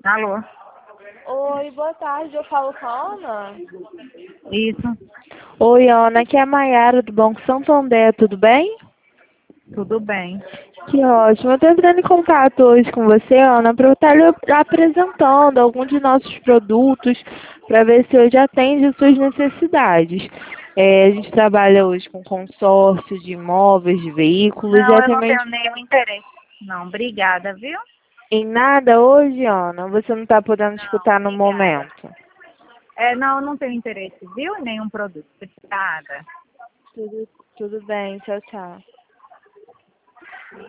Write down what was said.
Alô? Oi, boa tarde, eu falo com a Ana? Isso, Oi, Ana, aqui é a Maiara do Banco Santo André, tudo bem? tudo bem. Que ótimo, eu estou entrando em contato hoje com você, Ana, para eu estar lhe apresentando algum de nossos produtos, para ver se hoje atende às suas necessidades. A gente trabalha hoje com consórcio de imóveis, de veículos e Não, eu até não tenho mesmo nenhum interesse. Não, obrigada, viu? em nada hoje, Ana, você não está podendo Não, escutar no obrigada. momento. Não, eu não tenho interesse, viu? Em nenhum produto. Obrigada. Tudo bem, tchau, tchau.